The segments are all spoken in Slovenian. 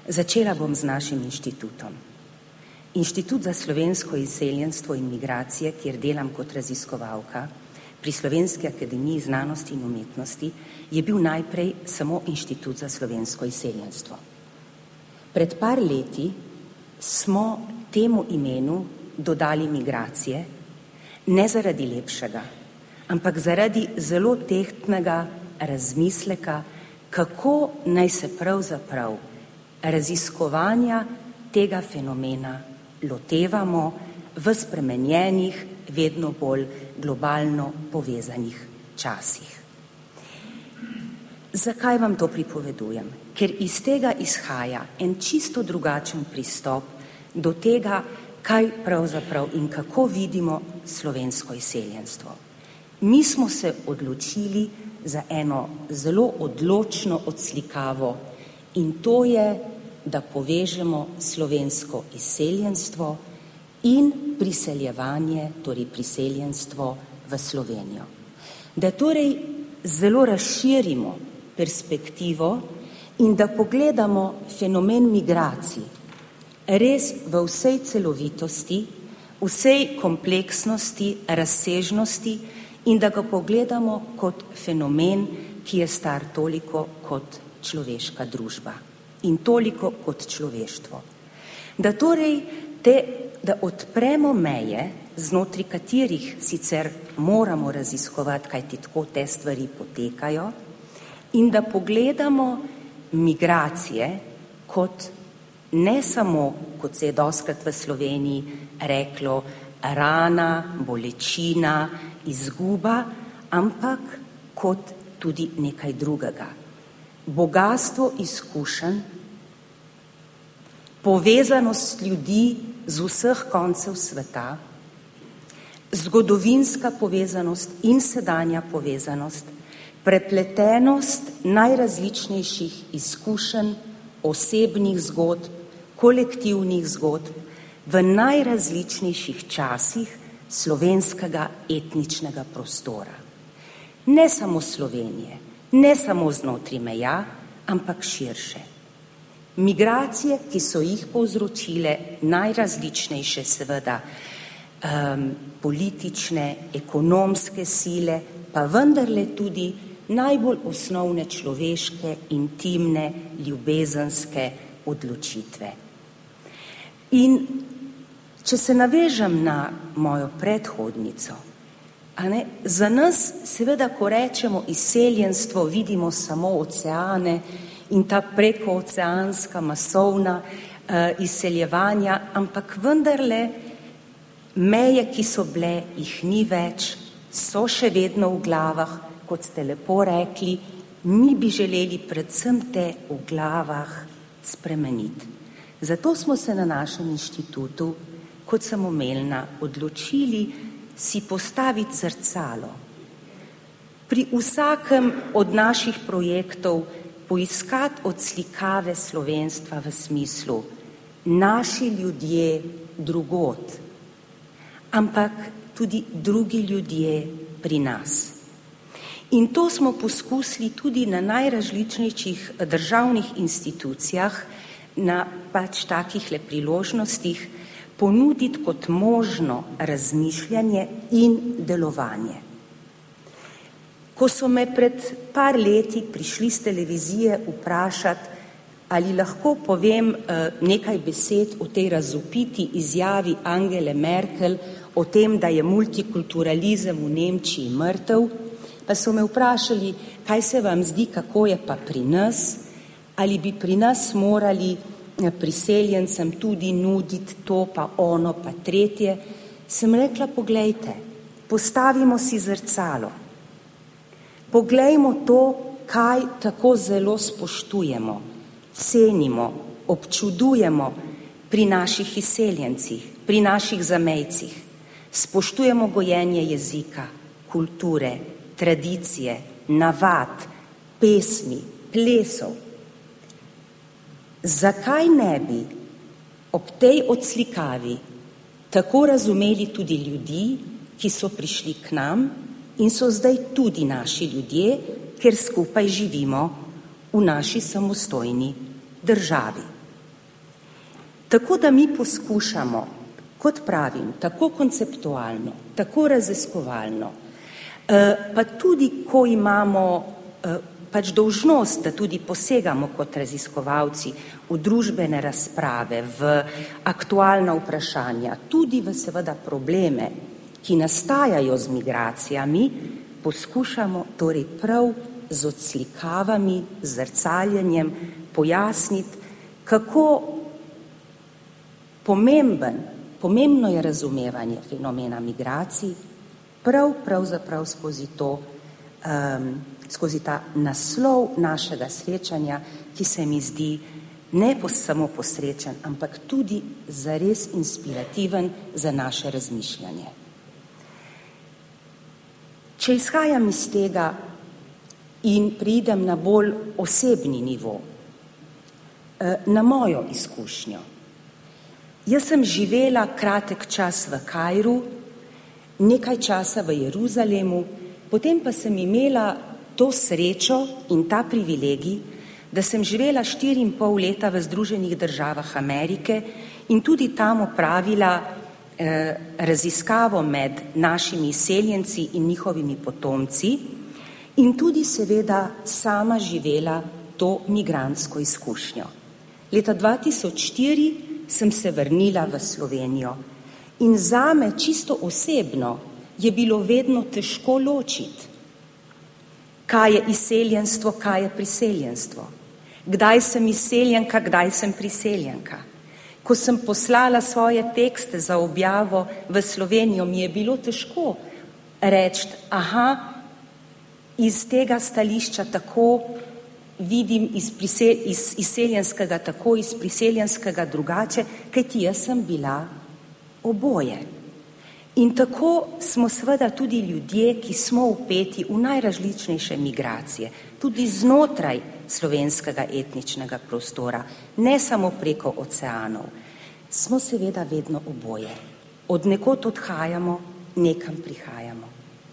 Začela bom z našim inštitutom. Inštitut za slovensko izseljenstvo in migracije, kjer delam kot raziskovalka pri Slovenski akademiji znanosti in umetnosti, je bil najprej samo Inštitut za slovensko izseljenstvo. Pred par leti smo temu imenu dodali migracije, ne zaradi lepšega, ampak zaradi zelo tehtnega razmisleka, kako naj se pravzaprav raziskovanja tega fenomena lotevamo v spremenjenih, vedno bolj globalno povezanih časih. Zakaj vam to pripovedujem? Ker iz tega izhaja en čisto drugačen pristop do tega, kaj pravzaprav in kako vidimo slovensko izseljenstvo. Mi smo se odločili za eno zelo odločno odslikavo in to je, da povežemo slovensko izseljenstvo in priseljevanje, torej priseljenstvo v Slovenijo. Da torej zelo razširimo perspektivo in da pogledamo fenomen migracij res v vsej celovitosti, vsej kompleksnosti, razsežnosti in da ga pogledamo kot fenomen, ki je star toliko kot človeška družba in toliko kot človeštvo. Da torej da odpremo meje, znotraj katerih sicer moramo raziskovati, kajti tako te stvari potekajo, in da pogledamo migracije kot ne samo, kot se je dostikrat v Sloveniji reklo, rana, bolečina, izguba, ampak kot tudi nekaj drugega. Bogastvo izkušenj, povezanost ljudi z vseh koncev sveta, zgodovinska povezanost in sedanja povezanost, prepletenost najrazličnejših izkušenj, osebnih zgodb, kolektivnih zgodb v najrazličnejših časih slovenskega etničnega prostora. Ne samo Slovenije, ne samo znotraj meja, ampak širše. Migracije, ki so jih povzročile najrazličnejše seveda politične, ekonomske sile, pa vendarle tudi najbolj osnovne človeške, intimne, ljubezenske odločitve. In če se navežem na mojo predhodnico, za nas seveda, ko rečemo izseljenstvo, vidimo samo oceane in ta prekooceanska masovna izseljevanja, ampak vendarle meje, ki so bile, jih ni več, so še vedno v glavah, kot ste lepo rekli, mi bi želeli predvsem te v glavah spremeniti. Zato smo se na našem inštitutu, kot sem omenila, odločili si postaviti zrcalo. Pri vsakem od naših projektov poiskati odslikave slovenstva v smislu naši ljudje drugod, ampak tudi drugi ljudje pri nas. In to smo poskusili tudi na najrazličnejših državnih institucijah, na takih priložnostih, ponuditi kot možno razmišljanje in delovanje. Ko so me pred par leti prišli s televizije vprašati, ali lahko povem nekaj besed o tej razvpiti izjavi Angele Merkel o tem, da je multikulturalizem v Nemčiji mrtev, pa so me vprašali, kaj se vam zdi, kako je pa pri nas, ali bi pri nas morali priseljencem tudi nuditi to, pa ono, pa tretje. Sem rekla, poglejte, postavimo si zrcalo. Poglejmo to, kaj tako zelo spoštujemo, cenimo, občudujemo pri naših izseljencih, pri naših zamejcih. Spoštujemo gojenje jezika, kulture, tradicije, navad, pesmi, plesov. Zakaj ne bi ob tej odslikavi tako razumeli tudi ljudi, ki so prišli k nam in so zdaj tudi naši ljudje, ker skupaj živimo v naši samostojni državi. Tako da mi poskušamo, kot pravim, tako konceptualno, tako raziskovalno, pa tudi, ko imamo pač dolžnost, da tudi posegamo kot raziskovalci v družbene razprave, v aktualna vprašanja, tudi v seveda probleme, ki nastajajo z migracijami, poskušamo torej prav z odslikavami, z zrcaljenjem pojasniti, kako pomembno je razumevanje fenomena migracij, pravzaprav skozi to, skozi ta naslov našega srečanja, ki se mi zdi ne samo posrečen, ampak tudi zares inspirativen za naše razmišljanje. Če izhajam iz tega in pridem na bolj osebni nivo, na mojo izkušnjo. Jaz sem živela kratek čas v Kairu, nekaj časa v Jeruzalemu, potem pa sem imela to srečo in ta privilegij, da sem živela 4,5 leta v Združenih državah Amerike in tudi tam opravila raziskavo med našimi izseljenci in njihovimi potomci in tudi seveda sama živela to migrantsko izkušnjo. Leta 2004 sem se vrnila v Slovenijo in zame čisto osebno je bilo vedno težko ločiti, kaj je izseljenstvo, kaj je priseljenstvo. Kdaj sem izseljenka, kdaj sem priseljenka. Ko sem poslala svoje tekste za objavo v Slovenijo, mi je bilo težko reči, iz tega stališča tako vidim iz izseljenskega tako, iz priseljenskega drugače, kajti jaz sem bila oboje. In tako smo seveda tudi ljudje, ki smo vpeti v najrazličnejše migracije, tudi znotraj slovenskega etničnega prostora, ne samo preko oceanov, smo seveda vedno oboje. Od nekod odhajamo, nekam prihajamo.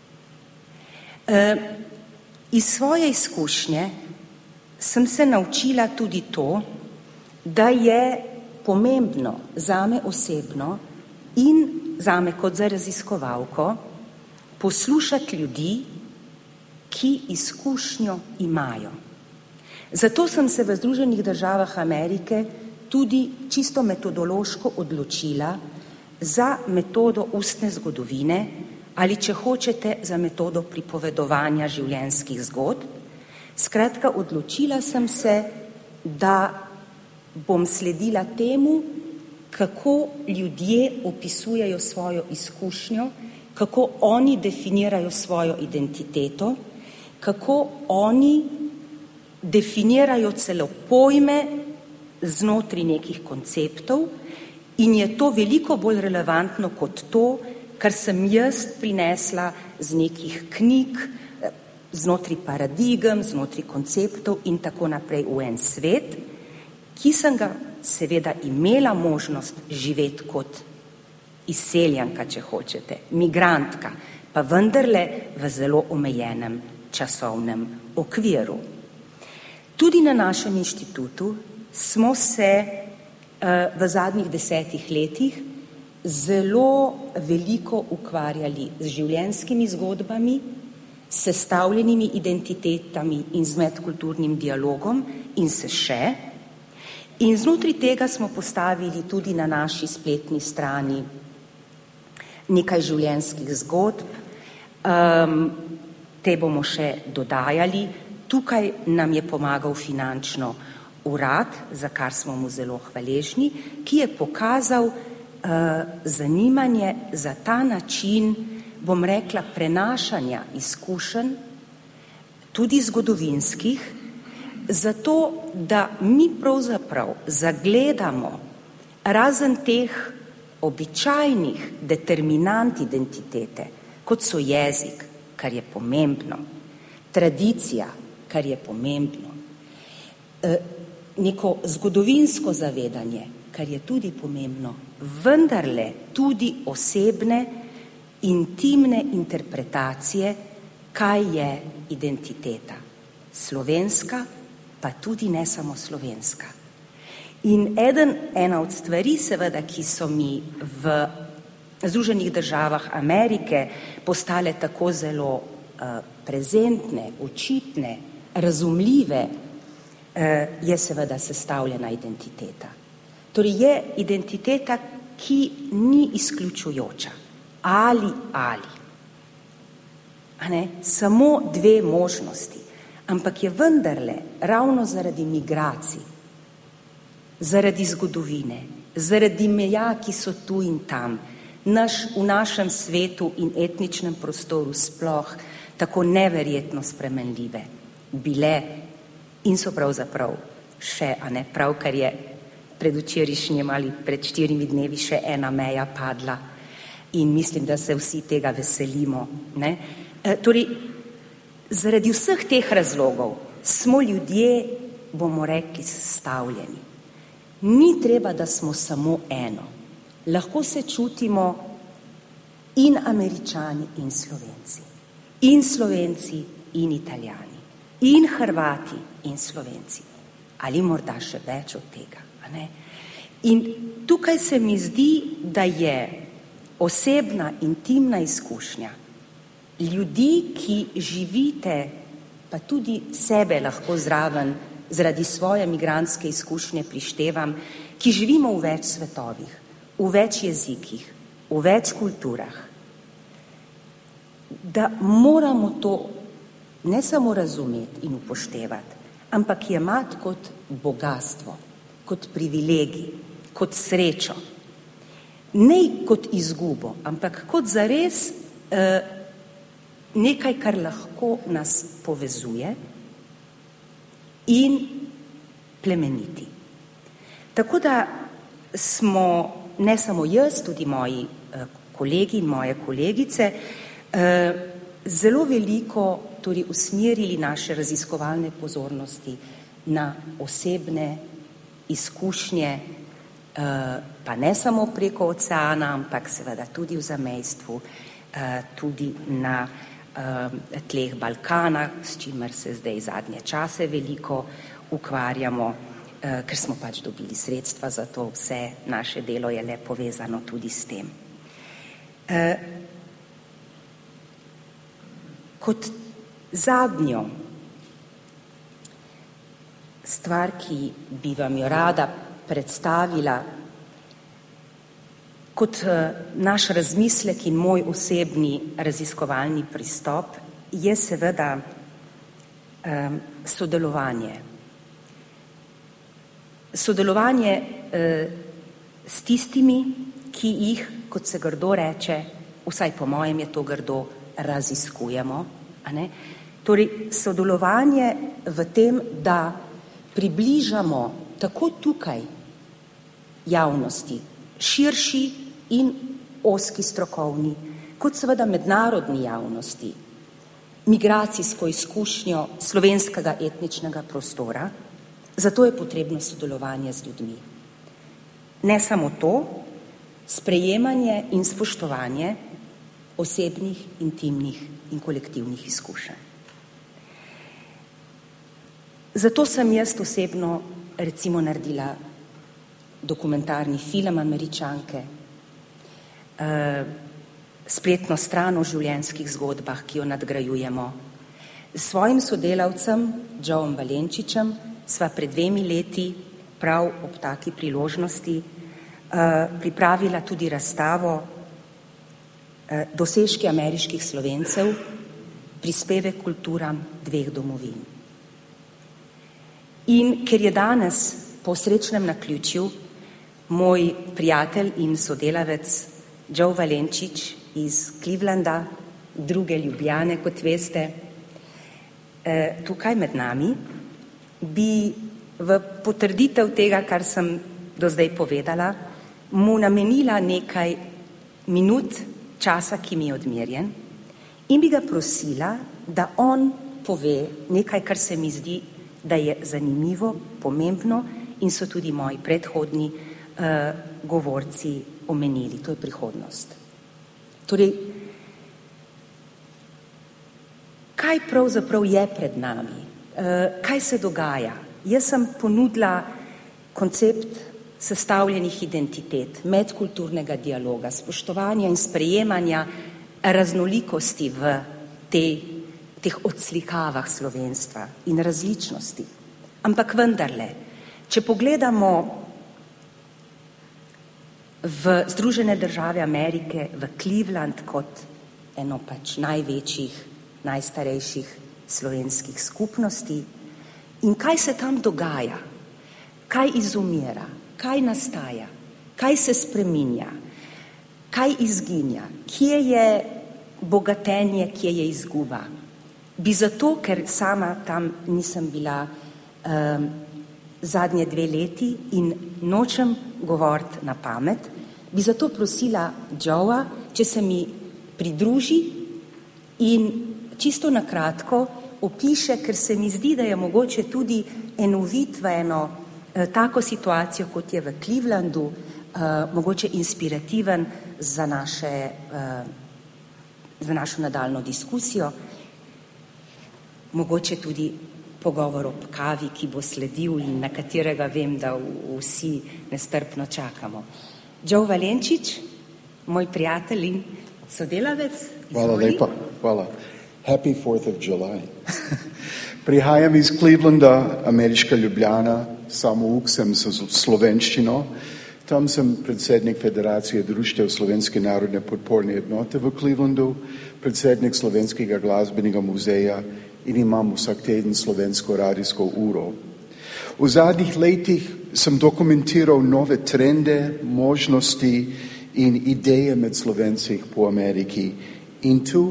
Iz svoje izkušnje sem se naučila tudi to, da je pomembno zame osebno in zame kot za raziskovalko poslušati ljudi, ki izkušnjo imajo. Zato sem se v Združenih državah Amerike tudi čisto metodološko odločila za metodo ustne zgodovine ali, če hočete, za metodo pripovedovanja življenjskih zgodb. Skratka, odločila sem se, da bom sledila temu, kako ljudje opisujejo svojo izkušnjo, kako oni definirajo svojo identiteto, kako oni definirajo celo pojme znotraj nekih konceptov in je to veliko bolj relevantno kot to, kar sem jaz prinesla z nekih knjig, znotraj paradigem, znotraj konceptov in tako naprej v en svet, ki sem ga seveda imela možnost živeti kot izseljenka, če hočete, migrantka, pa vendarle v zelo omejenem časovnem okviru. Tudi na našem inštitutu smo se v zadnjih 10 letih zelo veliko ukvarjali z življenjskimi zgodbami, s sestavljenimi identitetami in z medkulturnim dialogom in se še. In znotraj tega smo postavili tudi na naši spletni strani nekaj življenjskih zgodb, te bomo še dodajali. Tukaj nam je pomagal finančno urad, za kar smo mu zelo hvaležni, ki je pokazal zanimanje za ta način, bom rekla, prenašanja izkušenj, tudi zgodovinskih, zato da mi pravzaprav zagledamo razen teh običajnih determinant identitete, kot so jezik, kar je pomembno, tradicija, kar je pomembno, neko zgodovinsko zavedanje, kar je tudi pomembno, vendarle tudi osebne, intimne interpretacije, kaj je identiteta. Slovenska, pa tudi ne samo slovenska. In ena od stvari, seveda, ki so mi v Združenih državah Amerike postale tako zelo prezentne, očitne, razumljive, je seveda sestavljena identiteta. Torej je identiteta, ki ni izključujoča. Ali. Samo dve možnosti. Ampak je vendarle ravno zaradi migracij, zaradi zgodovine, zaradi meja, ki so tu in tam, v našem svetu in etničnem prostoru sploh tako neverjetno spremenljive bile in so pravzaprav še, pravkar je predvčerajšnjem ali pred 4 dnevi še ena meja padla in mislim, da se vsi tega veselimo. Torej, zaradi vseh teh razlogov smo ljudje, bomo rekli, sestavljeni. Ni treba, da smo samo eno. Lahko se čutimo in Američani in Slovenci, in Slovenci in Italijani, in Hrvati in Slovenci, ali morda še več od tega. In tukaj se mi zdi, da je osebna, intimna izkušnja ljudi, ki živite, pa tudi sebe lahko zraven, zaradi svoje migrantske izkušnje prištevam, ki živimo v več svetovih, v več jezikih, v več kulturah, da moramo to ne samo razumeti in upoštevati, ampak jemati kot bogastvo, kot privilegij, kot srečo. Ne kot izgubo, ampak kot zares nekaj, kar lahko nas povezuje in plemeniti. Tako da smo ne samo jaz, tudi moji kolegi in moje kolegice zelo veliko torej usmerili naše raziskovalne pozornosti na osebne izkušnje, pa ne samo preko oceana, ampak seveda tudi v zamejstvu, tudi na tleh Balkana, s čimer se zdaj zadnje čase veliko ukvarjamo, ker smo pač dobili sredstva za to, vse naše delo je le povezano tudi s tem. Kot zadnjo stvar, ki bi vam jo rada predstavila, kot naš razmislek in moj osebni raziskovalni pristop, je seveda sodelovanje. Sodelovanje s tistimi, ki jih, kot se grdo reče, vsaj po mojem je to grdo, raziskujemo. Torej, sodelovanje v tem, da približamo tako tukaj javnosti, širši in ozki strokovni, kot seveda mednarodni javnosti, migracijsko izkušnjo slovenskega etničnega prostora, zato je potrebno sodelovanje z ljudmi. Ne samo to, sprejemanje in spoštovanje osebnih, intimnih in kolektivnih izkušenj. Zato sem jaz osebno recimo naredila dokumentarni film Američanke, spletno stran o življenjskih zgodbah, ki jo nadgrajujemo. S svojim sodelavcem Joeom Valenčičem sva pred 2 leti prav ob taki priložnosti pripravila tudi razstavo Dosežki ameriških Slovencev, prispevek kulturam 2 domovin. In ker je danes po srečnem naključju moj prijatelj in sodelavec Joe Valenčič iz Clevelanda, druge Ljubljane, kot veste, tukaj med nami, bi v potrditev tega, kar sem do zdaj povedala, mu namenila nekaj minut časa, ki mi je odmerjen, in bi ga prosila, da on pove nekaj, kar se mi zdi, da je zanimivo, pomembno in so tudi moji predhodni govorci omenili. To je prihodnost. Torej, kaj pravzaprav je pred nami? Kaj se dogaja? Jaz sem ponudila koncept sestavljenih identitet, medkulturnega dialoga, spoštovanja in sprejemanja raznolikosti v teh odslikavah slovenstva in različnosti. Ampak vendarle, če pogledamo v Združene države Amerike, v Cleveland kot eno največjih, najstarejših slovenskih skupnosti, in kaj se tam dogaja, kaj izumira, kaj nastaja, kaj se spreminja, kaj izginja, kje je bogatenje, kje je izguba. Bi zato, ker sama tam nisem bila zadnje 2 leti in nočem govoriti na pamet, bi zato prosila Joea, če se mi pridruži in čisto na kratko opiše, ker se mi zdi, da je mogoče tudi enovit v eno tako situacijo, kot je v Clevelandu, mogoče inspirativen za našo nadaljno diskusijo, mogoče tudi pogovor ob kavi, ki bo sledil in na katerega vem, da vsi nestrpno čakamo. Joe Valenčič, moj prijatelj in sodelavec. Hvala lepa, hvala. Happy 4th of July. Prihajam iz Clevelanda, ameriška Ljubljana, samouk sem s slovenščino. Tam sem predsednik Federacije društev Slovenske narodne podporne jednote v Clevelandu, predsednik Slovenskega glasbenega muzeja in imam vsak teden slovensko radijsko uro. V zadnjih letih sem dokumentiral nove trende, možnosti in ideje med Slovenci po Ameriki in tu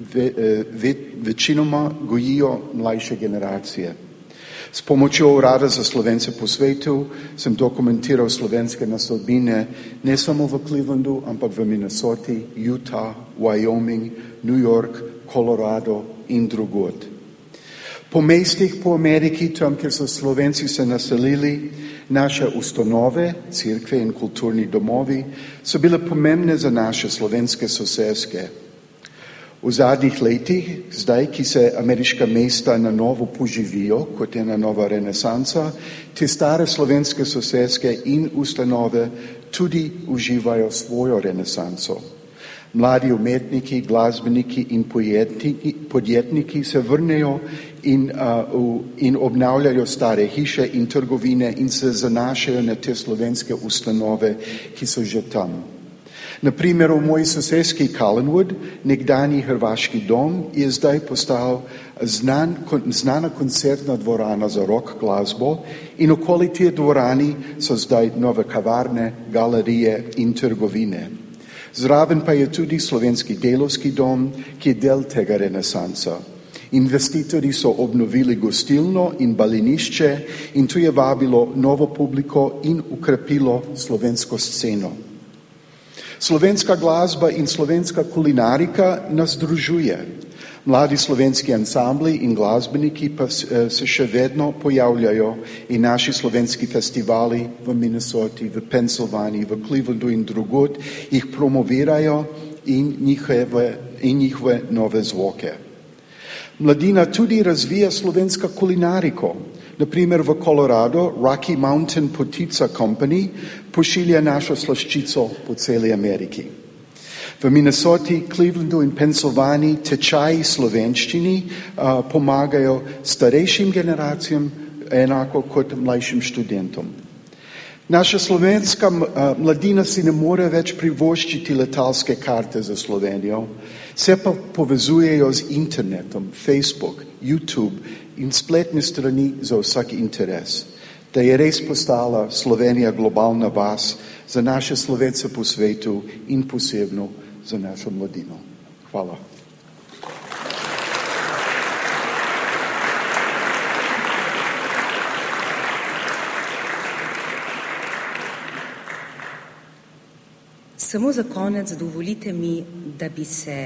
večinoma gojijo mlajše generacije. S pomočjo Urada za Slovence po svetu sem dokumentiral slovenske naselbine ne samo v Clevelandu, ampak v Minnesoti, Utah, Wyoming, New York, Colorado in drugod. Po mestih po Ameriki, tam, kjer so Slovenci se naselili, naše ustanove, cerkve in kulturni domovi so bile pomembne za naše slovenske soseske. V zadnjih letih, zdaj, ki se ameriška mesta na novo poživijo, kot ena nova renesansa, te stare slovenske soseske in ustanove tudi uživajo svojo renesanso. Mladi umetniki, glasbeniki in podjetniki se vrnejo in obnavljajo stare hiše in trgovine in se zanašajo na te slovenske ustanove, ki so že tam. Na primer, v moji soseski Collinwood, nekdanji hrvaški dom, je zdaj postal znana koncertna dvorana za rock glasbo in okoli te dvorani so zdaj nove kavarne, galerije in trgovine. Zraven pa je tudi slovenski delovski dom, ki je del tega renesansa. Investitorji so obnovili gostilno in balinišče in tu je vabilo novo publiko in ukrepilo slovensko sceno. Slovenska glasba in slovenska kulinarika nas združuje. Mladi slovenski ansambli in glasbeniki pa se še vedno pojavljajo in naši slovenski festivali v Minnesoti, v Pennsylvaniji, v Clevelandu in drugod jih promovirajo in njihove nove zvoke. Mladina tudi razvija slovenska kulinariko. Na primer v Colorado Rocky Mountain Potica Company pošilja našo slaščico po celi Ameriki. V Minnesoti, Clevelandu in Pennsylvaniji tečaji slovenščini pomagajo starejšim generacijam enako kot mlajšim študentom. Naša slovenska mladina si ne more več privoščiti letalske karte za Slovenijo, se pa povezujejo z internetom, Facebook, YouTube in spletne strani za vsak interes. Da je res postala Slovenija globalna vas za naše Slovence po svetu in posebno za našo mladino. Hvala. Samo za konec dovolite mi, da bi se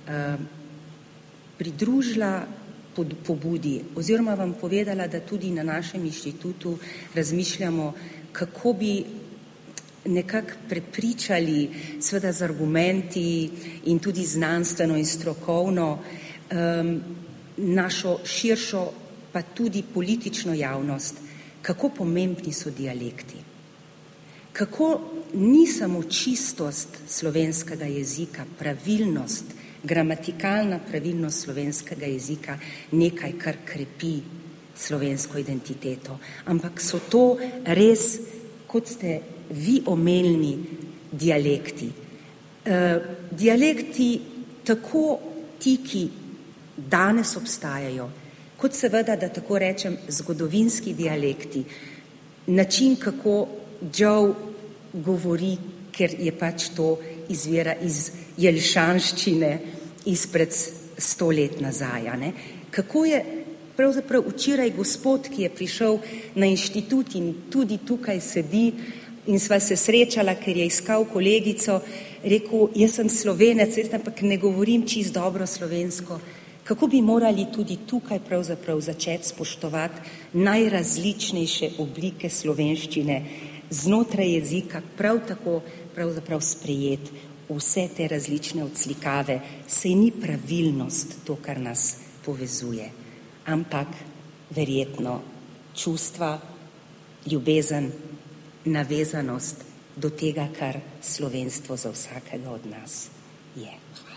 pridružila pobudi oziroma vam povedala, da tudi na našem inštitutu razmišljamo, kako bi nekako prepričali, seveda z argumenti in tudi znanstveno in strokovno, našo širšo, pa tudi politično javnost, kako pomembni so dialekti. Kako ni samo čistost slovenskega jezika, pravilnost, gramatikalna pravilnost slovenskega jezika nekaj, kar krepi slovensko identiteto, ampak so to res, kot ste vi omenili, dialekti. Dialekti tako ti, ki danes obstajajo, kot seveda, da tako rečem, zgodovinski dialekti, način, kako Joe govori, ker je pač to izvira iz jelšanščine izpred 100 let nazaj. Kako je pravzaprav včeraj gospod, ki je prišel na inštitut in tudi tukaj sedi in sva se srečala, ker je iskal kolegico, rekel, jaz sem Slovenec, ampak ne govorim čisto dobro slovensko. Kako bi morali tudi tukaj pravzaprav začeti spoštovati najrazličnejše oblike slovenščine znotraj jezika, prav tako pravzaprav sprejeti vse te različne odslikave. Sej ni pravilnost to, kar nas povezuje, ampak verjetno čustva, ljubezen, navezanost do tega, kar slovenstvo za vsakega od nas je.